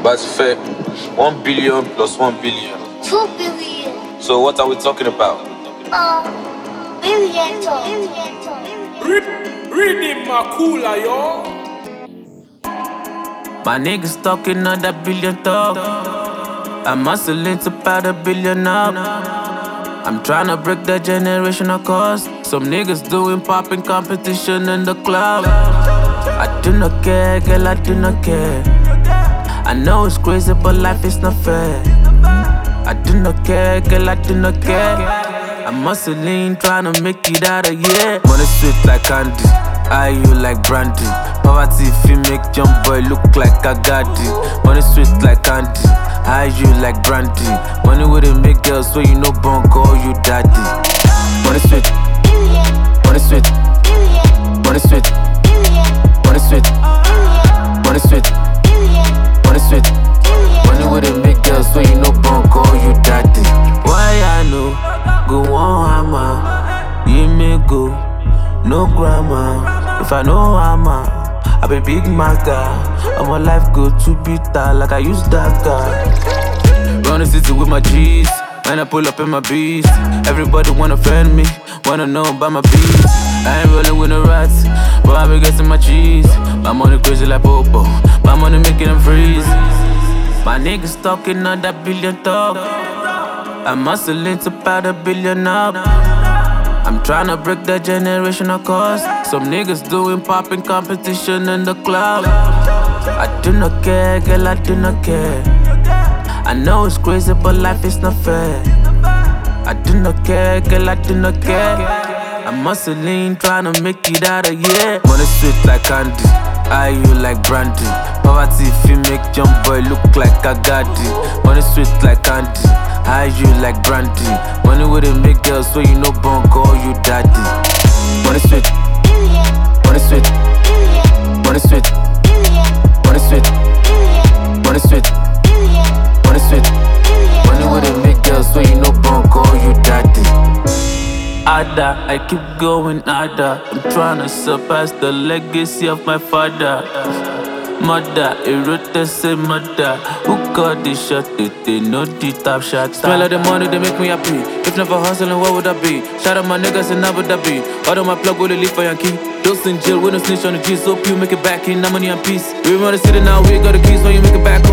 But it's fair. 1 billion plus 1 billion. 2 billion. So what are we talking about? Billion. Reading Makula, yo. My niggas talking on that billion talk. I'm hustling to about $1 billion up. I'm tryna break that generational cost. Some niggas doing popping competition in the club. I do not care, girl, I do not care. I know it's crazy, but life is not fair. I do not care, girl, I do not care. I'm hustling, tryna make it out of here. Money sweet like candy, eye you like brandy. Poverty if you make young boy look like a gaddy. Money sweet like candy, eye you like brandy. Money with it make girls so you know born call you daddy. Money sweet, money sweet, money sweet, money sweet, money sweet, money sweet. Money with it make girls so you know born call you daddy. Why I know go on hammer, you me go no grammar. If I know hammer, I be big maga. And my life go too bitter like I use that guy. Run the city with my G's, when I pull up in my beast. Everybody wanna friend me, wanna know about my beats. I ain't rolling with no rats, but I be getting my cheese. My money crazy like Popo, my money making them freeze. My niggas talking on that billion talk. I'm hustling to about $1 billion up. I'm tryna break that generational cost. Some niggas doing popping competition in the club. I do not care, girl, I do not care. I know it's crazy, but life is not fair. I do not care, girl, I do not care. I'm hustling, tryna make it out of here. Money sweet like candy, eye you like brandy. Poverty if you make young boy look like a gaddy. Money sweet like candy, eye you like brandy. Money with it make girls so you know born call you daddy. Money sweet, money sweet, money sweet, money sweet, money sweet, money sweet. Money with it make girls so you know born call you daddy. Ada, I keep going ada. I'm tryna surpass the legacy of my father. Mother, erote say mother. Who got this shot? They know the top shot. Smell of the money, they make me happy. If never hustling, what would I be? Shout out my niggas in Abu Dhabi. All of my plug will leave for Yankee. Those in jail, we don't snitch on the G's. Hope you make it back in, no money and peace. We run the city now, we got the keys, so you make it back